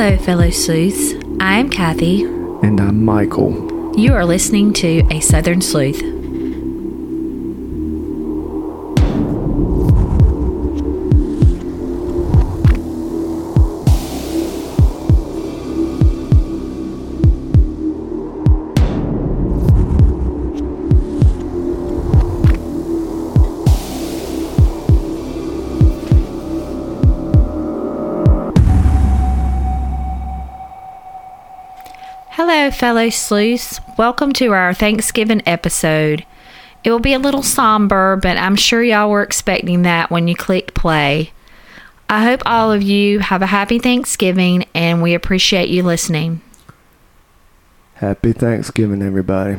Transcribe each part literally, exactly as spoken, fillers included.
Hello, fellow sleuths. I'm Kathy. And I'm Michael. You are listening to A Southern Sleuth. Hello, fellow sleuths. Welcome to our Thanksgiving episode. It will be a little somber, but I'm sure y'all were expecting that when you clicked play. I hope all of you have a happy Thanksgiving, and we appreciate you listening. Happy Thanksgiving, everybody.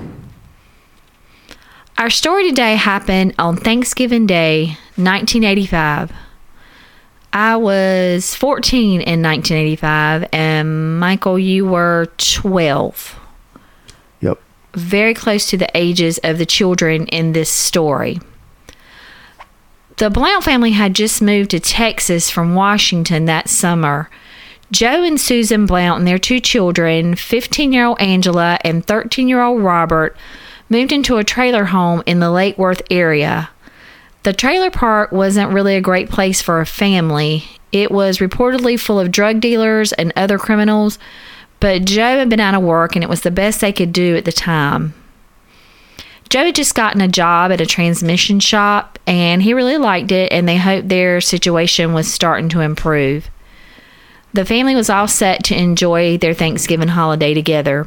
Our story today happened on Thanksgiving Day, nineteen eighty-five. I was fourteen in nineteen eighty-five, and Michael, you were twelve. Yep. Very close to the ages of the children in this story. The Blount family had just moved to Texas from Washington that summer. Joe and Susan Blount and their two children, fifteen-year-old Angela and thirteen-year-old Robert, moved into a trailer home in the Lake Worth area. The trailer park wasn't really a great place for a family. It was reportedly full of drug dealers and other criminals, but Joe had been out of work and it was the best they could do at the time. Joe had just gotten a job at a transmission shop and he really liked it, and they hoped their situation was starting to improve. The family was all set to enjoy their Thanksgiving holiday together.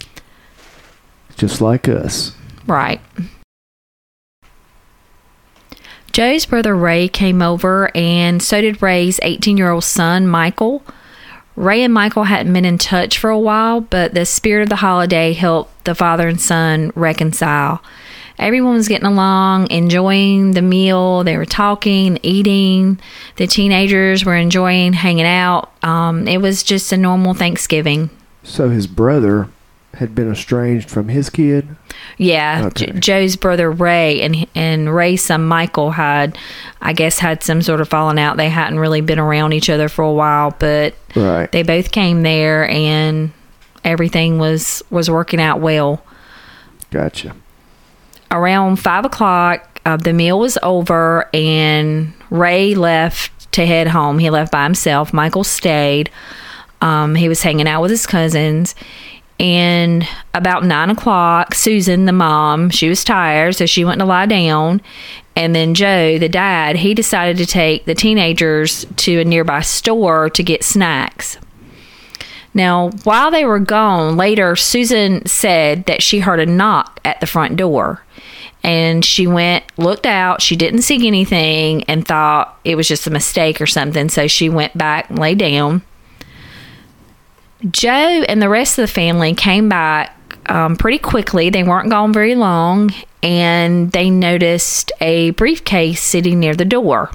Just like us. Right. Joe's brother Ray came over, and so did Ray's eighteen-year-old son, Michael. Ray and Michael hadn't been in touch for a while, but the spirit of the holiday helped the father and son reconcile. Everyone was getting along, enjoying the meal. They were talking, eating. The teenagers were enjoying hanging out. Um, it was just a normal Thanksgiving. So his brother had been estranged from his kid? Yeah, okay. J- Joe's brother Ray and and Ray's son Michael had, I guess, had some sort of falling out. They hadn't really been around each other for a while, but right. They both came there and everything was, was working out well. Gotcha. Around five o'clock, uh, the meal was over and Ray left to head home. He left by himself. Michael stayed. Um, he was hanging out with his cousins. And about nine o'clock, Susan, the mom, she was tired, so she went to lie down. And then Joe, the dad, he decided to take the teenagers to a nearby store to get snacks. Now, while they were gone, later, Susan said that she heard a knock at the front door. And she went, looked out, she didn't see anything, and thought it was just a mistake or something. So she went back and lay down. Joe and the rest of the family came back um, pretty quickly. They weren't gone very long, and they noticed a briefcase sitting near the door.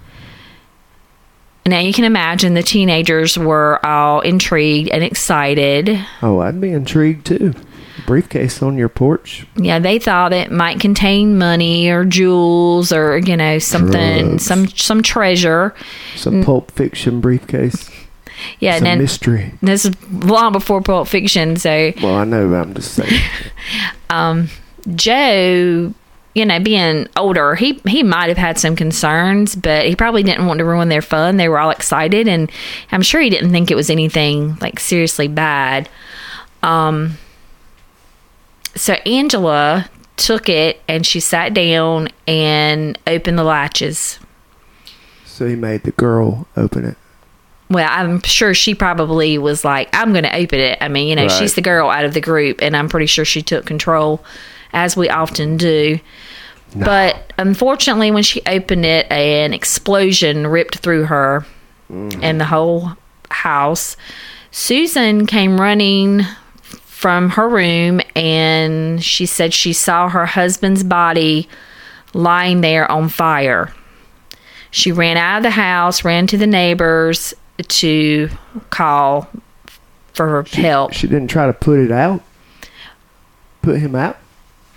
Now, you can imagine the teenagers were all intrigued and excited. Oh, I'd be intrigued too. Briefcase on your porch? Yeah, they thought it might contain money or jewels or, you know, something, Drugs. some some treasure. Some Pulp Fiction briefcase? Yeah, Some and mystery. This is long before Pulp Fiction, so... Well, I know, but I'm just saying. um, Joe, you know, being older, he, he might have had some concerns, but he probably didn't want to ruin their fun. They were all excited, and I'm sure he didn't think it was anything, like, seriously bad. Um, so Angela took it, and she sat down and opened the latches. So he made the girl open it. Well, I'm sure she probably was like, I'm going to open it. I mean, you know, Right. She's the girl out of the group, and I'm pretty sure she took control, as we often do. No. But unfortunately, when she opened it, an explosion ripped through her mm. and the whole house. Susan came running from her room, and she said she saw her husband's body lying there on fire. She ran out of the house, ran to the neighbors to call for she, help. She didn't try to put it out? Put him out?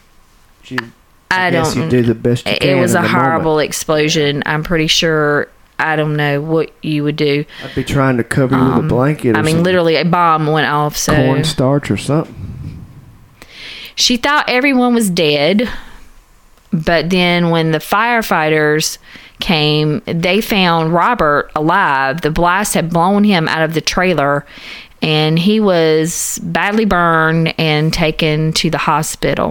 She, I, I guess don't you do the best you it can. It was in a the horrible moment. explosion. I'm pretty sure I don't know what you would do. I'd be trying to cover you with a blanket or I mean, some literally, a bomb went off. So cornstarch or something. she thought everyone was dead. But then when the firefighters came, they found Robert alive. The blast had blown him out of the trailer, and he was badly burned and taken to the hospital.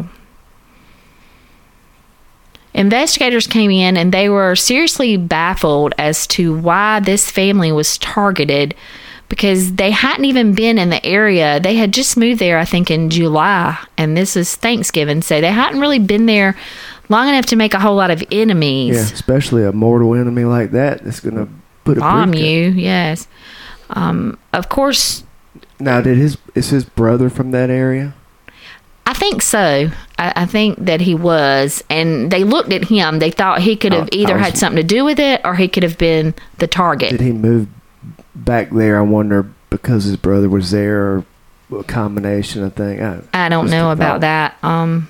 Investigators came in, and they were seriously baffled as to why this family was targeted, because they hadn't even been in the area. They had just moved there, I think, in July, and this is Thanksgiving, so they hadn't really been there long enough to make a whole lot of enemies. Yeah, especially a mortal enemy like that that's going to put a bomb briefcase. you. Yes, um, of course. Now, did his is his brother from that area? I think so. I, I think that he was, and they looked at him. They thought he could have I- I either was- had something to do with it, or he could have been the target. Did he move back there? I wonder because his brother was there, or a combination of things. I, I don't just know a about thought. that. Um,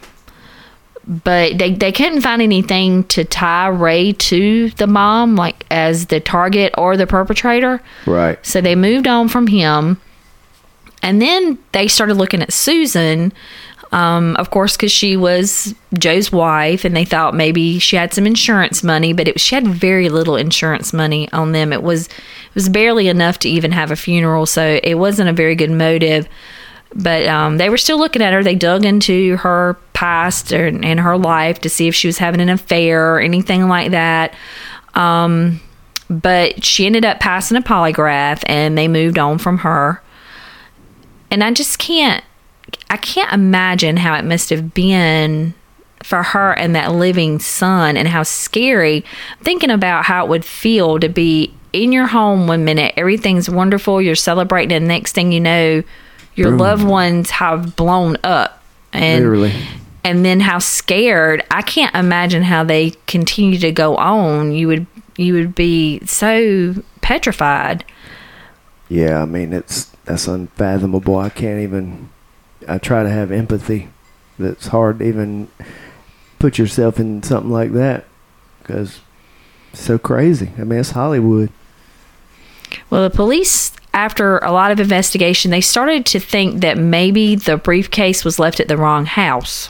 but they, they couldn't find anything to tie Ray to the mom, like as the target or the perpetrator. Right. So they moved on from him. And then they started looking at Susan, um, of course, because she was Joe's wife, and they thought maybe she had some insurance money, but it, she had very little insurance money on them. It was it was barely enough to even have a funeral, so it wasn't a very good motive. But um, they were still looking at her. They dug into her past and, and her life to see if she was having an affair or anything like that. Um, but she ended up passing a polygraph, and they moved on from her. And I just can't, I can't imagine how it must have been for her and that living son, and how scary. Thinking about how it would feel to be in your home one minute, everything's wonderful, you're celebrating, and the next thing you know, your Boom. loved ones have blown up. And, Literally. and then how scared. I can't imagine how they continue to go on. You would, you would be so petrified. Yeah, I mean, it's that's unfathomable. I can't even, I try to have empathy. It's hard to even put yourself in something like that because it's so crazy. I mean, it's Hollywood. Well, the police, after a lot of investigation, they started to think that maybe the briefcase was left at the wrong house.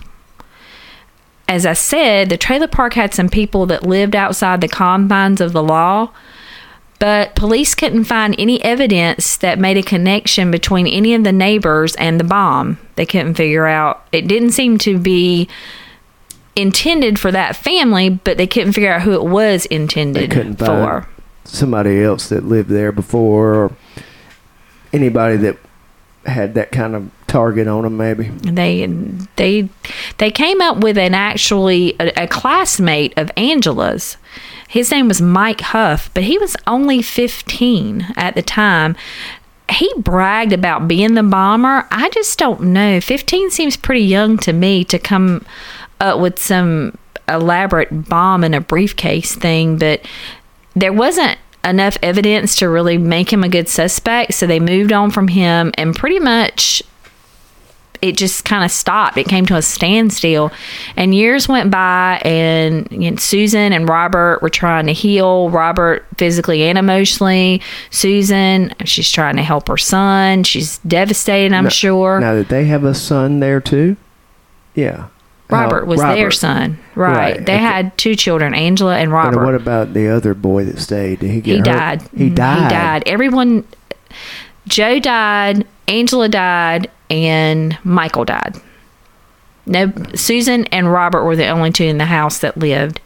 As I said, the trailer park had some people that lived outside the confines of the law, but police couldn't find any evidence that made a connection between any of the neighbors and the bomb. They couldn't figure out. It didn't seem to be intended for that family, but they couldn't figure out who it was intended They couldn't for. find somebody else that lived there before, or anybody that had that kind of target on them, maybe. They they they came up with an actually a, a classmate of Angela's. His name was Mike Huff, but he was only fifteen at the time. He bragged about being the bomber. I just don't know. fifteen seems pretty young to me to come up with some elaborate bomb in a briefcase thing, but there wasn't enough evidence to really make him a good suspect, so they moved on from him, and pretty much it just kind of stopped. It came to a standstill, and years went by, and you know, Susan and Robert were trying to heal. Robert physically and emotionally. Susan, she's trying to help her son. She's devastated, I'm now, sure. Now, did they have a son there too? Yeah. Robert How- was Robert. their son. Right. Right. They Okay. had two children, Angela and Robert. And what about the other boy that stayed? Did he get He hurt? died. He died. He died. Everyone, Joe died, Angela died, and Michael died. No, Susan and Robert were the only two in the house that lived.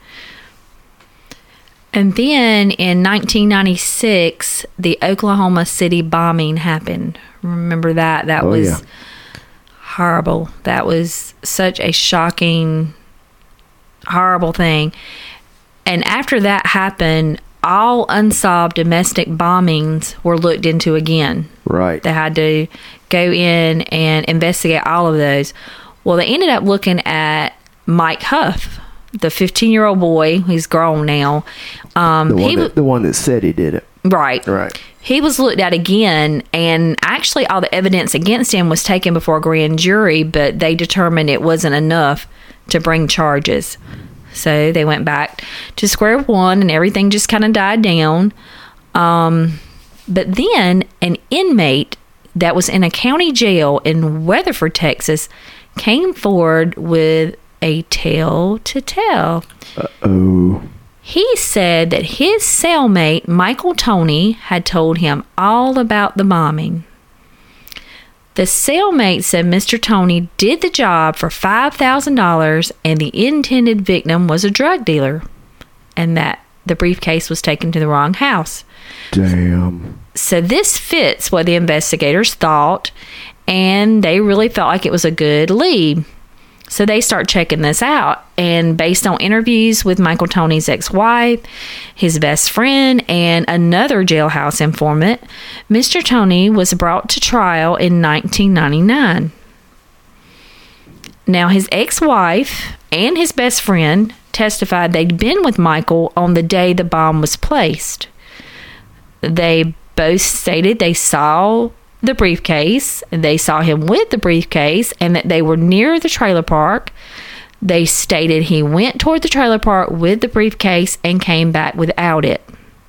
And then in nineteen ninety-six, the Oklahoma City bombing happened. Remember that? That Oh, was yeah. horrible. That was such a shocking, horrible thing. And after that happened, all unsolved domestic bombings were looked into again. Right. They had to go in and investigate all of those. Well, they ended up looking at Mike Huff, the fifteen-year-old boy. He's grown now. Um, The one, he, that, the one that said he did it. right. Right. He was looked at again, and actually all the evidence against him was taken before a grand jury, but they determined it wasn't enough to bring charges. So they went back to square one and everything just kind of died down. Um, but then an inmate that was in a county jail in Weatherford, Texas, came forward with a tale to tell. Uh-oh. He said that his cellmate, Michael Toney, had told him all about the bombing. The cellmate said Mister Toney did the job for five thousand dollars and the intended victim was a drug dealer, and that the briefcase was taken to the wrong house. Damn. So this fits what the investigators thought, and they really felt like it was a good lead. So they start checking this out, and based on interviews with Michael Toney's ex-wife, his best friend, and another jailhouse informant, Mister Toney was brought to trial in nineteen ninety-nine. Now, his ex-wife and his best friend testified they'd been with Michael on the day the bomb was placed. They both stated they saw the briefcase, and they saw him with the briefcase, and that they were near the trailer park. They stated he went toward the trailer park with the briefcase and came back without it.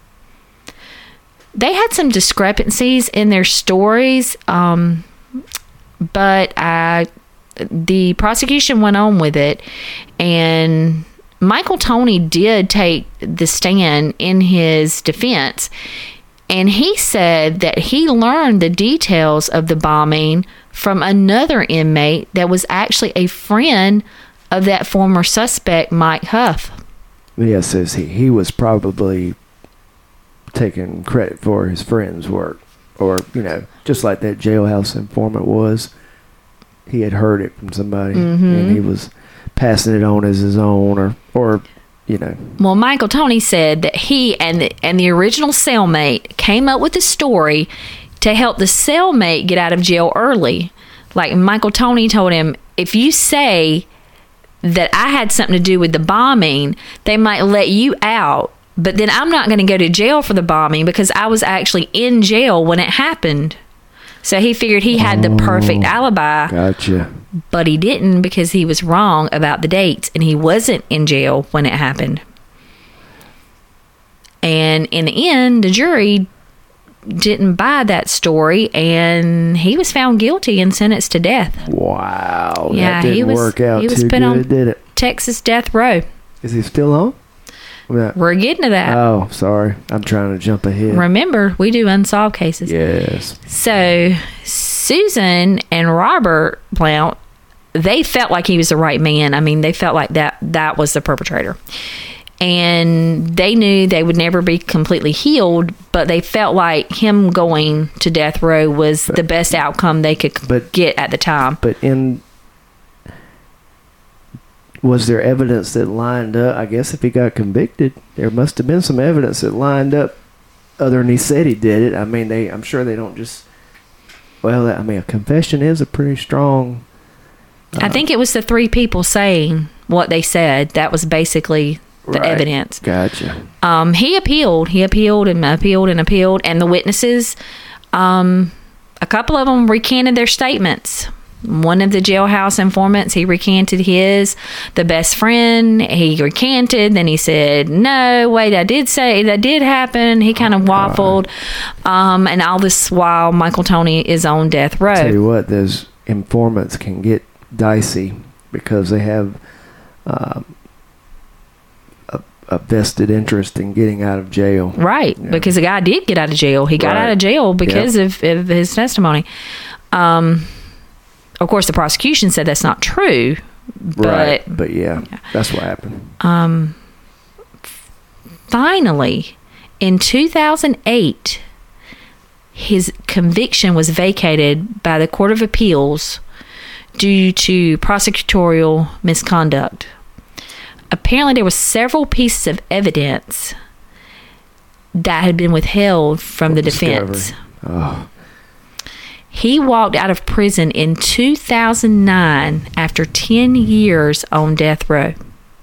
They had some discrepancies in their stories, um, but I, the prosecution went on with it, and Michael Toney did take the stand in his defense. And he said that he learned the details of the bombing from another inmate that was actually a friend of that former suspect, Mike Huff. Yeah, says he, he was probably taking credit for his friend's work. Or, you know, just like that jailhouse informant was. He had heard it from somebody, mm-hmm. and he was passing it on as his own, or, or you know. Well, Michael Toney said that he and the, and the original cellmate came up with a story to help the cellmate get out of jail early. Like, Michael Toney told him, if you say that I had something to do with the bombing, they might let you out, but then I'm not going to go to jail for the bombing because I was actually in jail when it happened. So he figured he had the perfect alibi. Gotcha. But he didn't, because he was wrong about the dates, and he wasn't in jail when it happened. And in the end, the jury didn't buy that story, and he was found guilty and sentenced to death. Wow. Yeah, that didn't he was, work out he was too put good, on did it? Texas death row. Is he still on? That, We're getting to that. Oh, sorry. I'm trying to jump ahead. Remember, we do unsolved cases. Yes. So, Susan and Robert Blount, they felt like he was the right man. I mean, they felt like that that was the perpetrator. And they knew they would never be completely healed, but they felt like him going to death row was but, the best outcome they could but, get at the time. But in... Was there evidence that lined up? I guess if he got convicted, there must have been some evidence that lined up other than he said he did it. I mean, they. I'm sure they don't just... Well, I mean, a confession is a pretty strong... Uh, I think it was the three people saying what they said. That was basically the right. evidence. Gotcha. Um, he appealed. He appealed and appealed and appealed. And the witnesses, um, a couple of them recanted their statements. One of the jailhouse informants, he recanted his. The best friend, he recanted. Then he said, no, wait, I did say that did happen. He kind of waffled. Um, and all this while, Michael Toney is on death row. Tell you what, those informants can get dicey because they have um, a, a vested interest in getting out of jail. Right, yeah. Because the guy did get out of jail. He got right. out of jail because yep. of, of his testimony. Um Of course, the prosecution said that's not true. But, right, but yeah, yeah, that's what happened. Um, finally, in two thousand eight, his conviction was vacated by the Court of Appeals due to prosecutorial misconduct. Apparently, there were several pieces of evidence that had been withheld from the defense. Oh. He walked out of prison in two thousand nine after ten years on death row.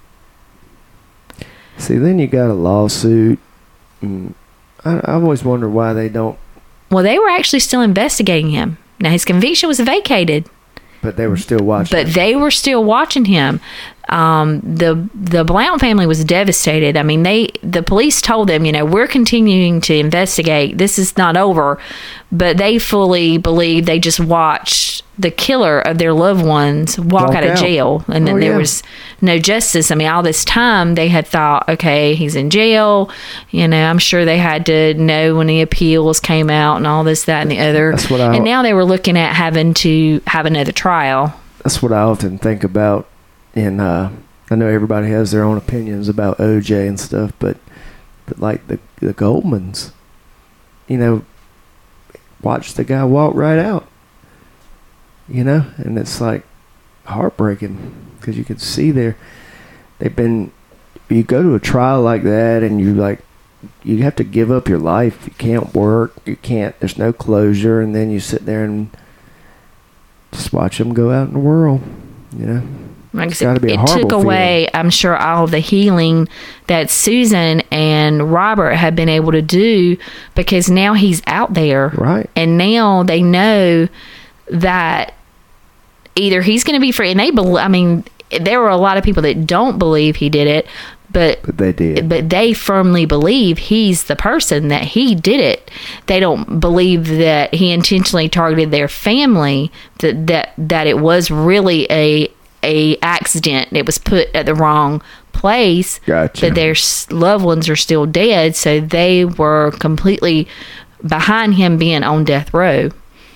See, then you got a lawsuit. I, I've always wondered why they don't... Well, they were actually still investigating him. Now, his conviction was vacated. But they were still watching But him. they were still watching him. Um, the the Blount family was devastated. I mean, they the police told them, you know, we're continuing to investigate. This is not over, but they fully believe they just watched the killer of their loved ones walk, Walk out of out. jail, and then Oh, there yeah. was no justice. I mean, all this time they had thought, okay, he's in jail. You know, I'm sure they had to know when the appeals came out and all this, that, and the other. That's what I- and now they were looking at having to have another trial. That's what I often think about. And uh, I know everybody has their own opinions about O J and stuff, but, but like the the Goldmans, you know, watch the guy walk right out. You know, and it's like heartbreaking because you can see there they've been. You go to a trial like that, and you like you have to give up your life. You can't work. You can't. There's no closure, and then you sit there and just watch them go out in the world. You know. Like I It's gotta said, be a it horrible took away, I'm sure, all of the healing that Susan and Robert had been able to do, because now he's out there. Right. And now they know that either he's going to be free, and they believe, I mean, there were a lot of people that don't believe he did it, but But they did. but they firmly believe he's the person, that he did it. They don't believe that he intentionally targeted their family, that that, that it was really a a accident. It was put at the wrong place. Gotcha. But their s- loved ones are still dead, so they were completely behind him being on death row.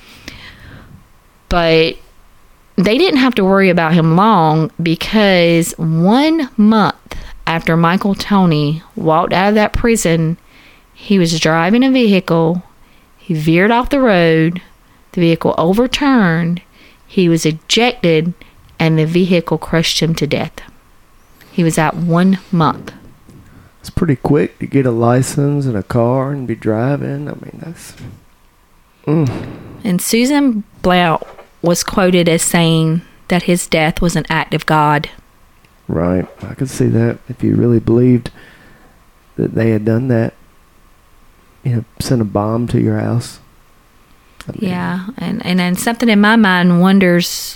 But they didn't have to worry about him long, because one month after Michael Toney walked out of that prison, he was driving a vehicle. He veered off the road. The vehicle overturned. He was ejected, and the vehicle crushed him to death. He was out one month. It's pretty quick to get a license and a car and be driving. I mean, that's. Mm. And Susan Blount was quoted as saying that his death was an act of God. Right. I could see that if you really believed that they had done that. You know, sent a bomb to your house. I mean, Yeah, and, and and something in my mind wonders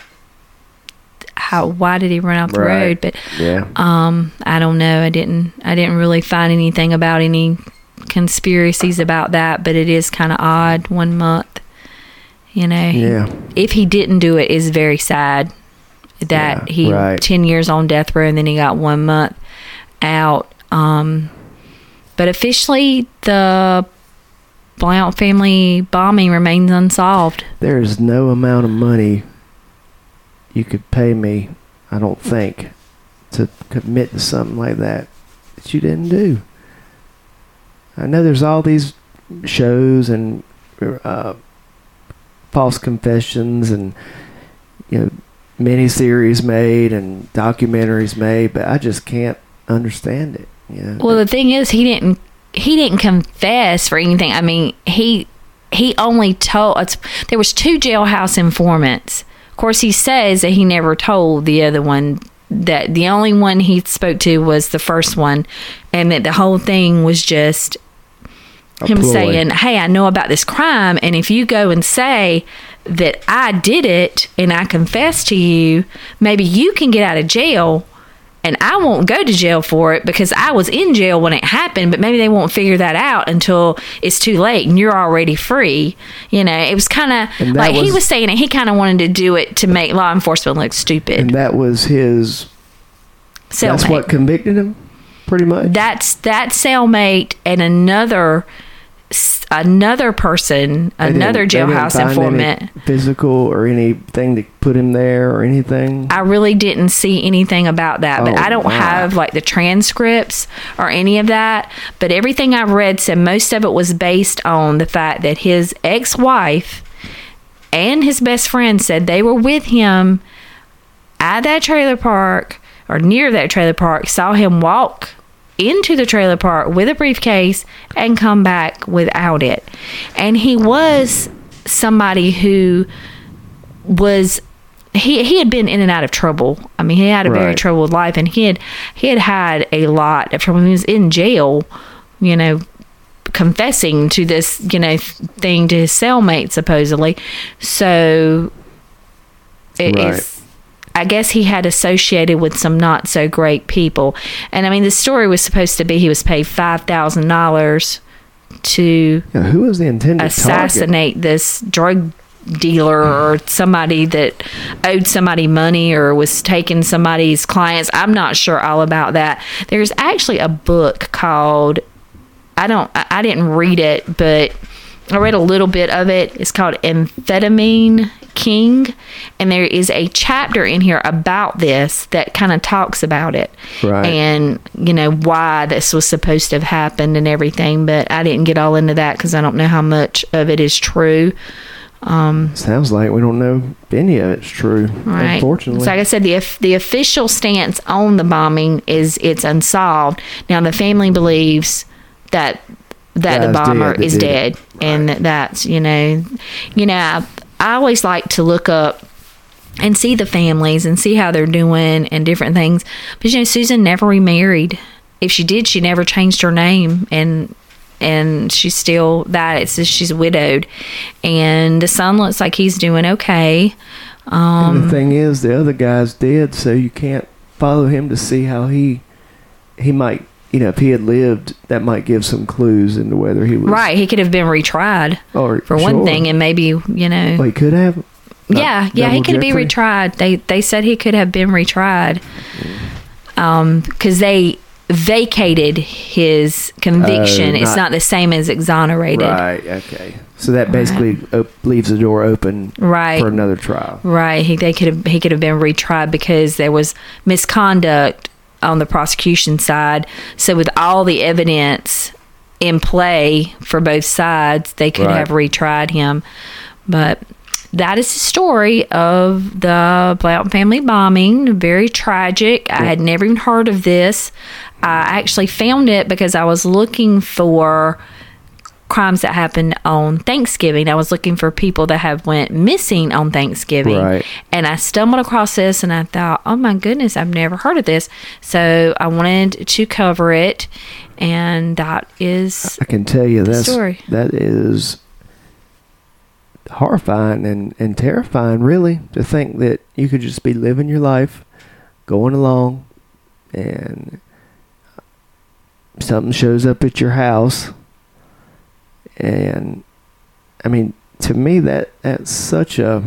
how why did he run off the Right. road? But Yeah. um, I don't know. I didn't I didn't really find anything about any conspiracies about that. But it is kind of odd. One month, you know. Yeah. If he didn't do it, is very sad that Yeah, he right. ten years on death row and then he got one month out. Um, but officially, the Blount family bombing remains unsolved. There is no amount of money you could pay me, I don't think, to commit to something like that that you didn't do. I know there's all these shows and uh, false confessions and, you know, miniseries made and documentaries made, but I just can't understand it. You know? Well, the thing is, he didn't he didn't confess for anything. I mean, he he only told us there was two jailhouse informants. Of course, he says that he never told the other one, that the only one he spoke to was the first one, and that the whole thing was just A him ploy. saying, hey, I know about this crime, and if you go and say that I did it and I confess to you, maybe you can get out of jail, and I won't go to jail for it because I was in jail when it happened, but maybe they won't figure that out until it's too late and you're already free. You know, it was kind of And that like he was- was saying it, he kind of wanted to do it to make law enforcement look stupid. And that was his. That's Cellmate. what convicted him, pretty much. That's that cellmate and another another person, They didn't- another they didn't jailhouse find informant. any physical or anything to put him there or anything. I really didn't see anything about that, but Oh, I don't my. have like the transcripts or any of that. But everything I've read said most of it was based on the fact that his ex-wife and his best friend said they were with him at that trailer park or near that trailer park, saw him walk into the trailer park with a briefcase and come back without it. And he was somebody who was he he had been in and out of trouble. I mean, he had a very Right. troubled life, and he had he had had a lot of trouble. He was in jail, you know, confessing to this, you know, thing to his cellmate supposedly. So it Right. is I guess he had associated with some not so great people. And I mean, the story was supposed to be he was paid five thousand dollars to yeah, who was the intended assassinate target? This drug dealer or somebody that owed somebody money or was taking somebody's clients. I'm not sure all about that. There's actually a book called, I don't, I, I didn't read it, but I read a little bit of it. It's called Amphetamine King, and there is a chapter in here about this that kind of talks about it, right. and you know why this was supposed to have happened and everything. But I didn't get all into that because I don't know how much of it is true. Um, Sounds like we don't know if any of it's true. Right. Unfortunately, so like I said, the the official stance on the bombing is it's unsolved. Now the family believes that that Guy's the bomber dead, is dead, right. and that that's you know, you know. I, I always like to look up and see the families and see how they're doing and different things. But you know, Susan never remarried. If she did, she never changed her name, and and she's still that. It says she's widowed, and the son looks like he's doing okay. Um, and the thing is, the other guy's dead, so you can't follow him to see how he he might. You know, if he had lived, that might give some clues into whether he was right. He could have been retried or, for sure. one thing, and maybe you know. Well, he could have. Yeah, yeah, he could be Jeffrey. retried. They they said he could have been retried, um, because they vacated his conviction. Oh, it's not- not the same as exonerated. Right. Okay. So that basically op- leaves the door open Right. for another trial. Right. He they could have he could have been retried because there was misconduct on the prosecution side. So with all the evidence in play for both sides, they could Right. have retried him. But that is the story of the Blount family bombing. Very tragic. I had never even heard of this. I actually found it because I was looking for crimes that happened on Thanksgiving. I was looking for people that have went missing on Thanksgiving. Right. And I stumbled across this and I thought, oh my goodness, I've never heard of this. So I wanted to cover it, and that is I can tell you the that's story. that is horrifying and, and terrifying, really, to think that you could just be living your life, going along, and something shows up at your house. And I mean, to me, that that's such a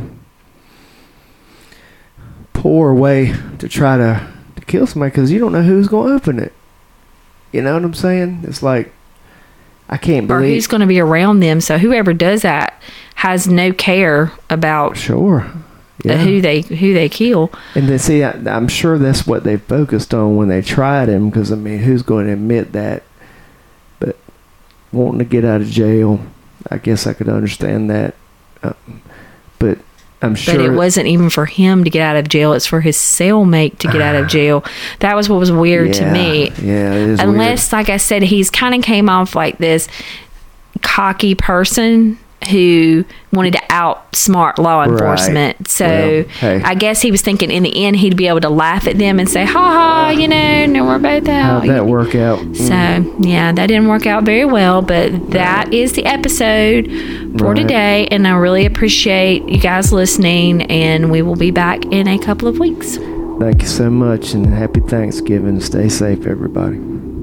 poor way to try to, to kill somebody, because you don't know who's going to open it. You know what I'm saying? It's like, I can't Or believe. who's going to be around them. So whoever does that has no care about Sure. Yeah. who they who they kill. And then see, I, I'm sure that's what they focused on when they tried him, because I mean, who's going to admit that? But wanting to get out of jail, I guess I could understand that. Uh, but I'm sure. But it wasn't even for him to get out of jail. It's for his cellmate to get out of jail. That was what was weird to Yeah, me. Yeah, it is Unless, like I said, he's kind of came off like this cocky person who wanted to outsmart law Right. enforcement. So Well, hey. I guess he was thinking in the end he'd be able to laugh at them and say, ha ha, you know, no, we're both out. How'd that work out? So, yeah, that didn't work out very well, but that is the episode for Right. today, and I really appreciate you guys listening, and we will be back in a couple of weeks. Thank you so much, and happy Thanksgiving. Stay safe, everybody.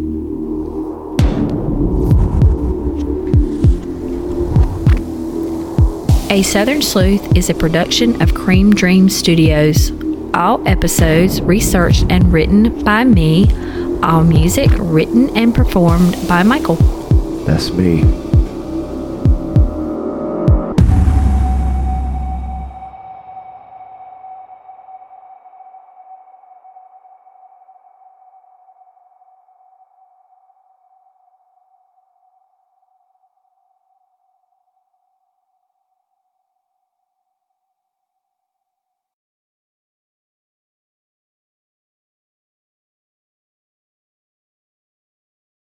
A Southern Sleuth is a production of Cream Dream Studios. All episodes researched and written by me. All music written and performed by Michael. That's me.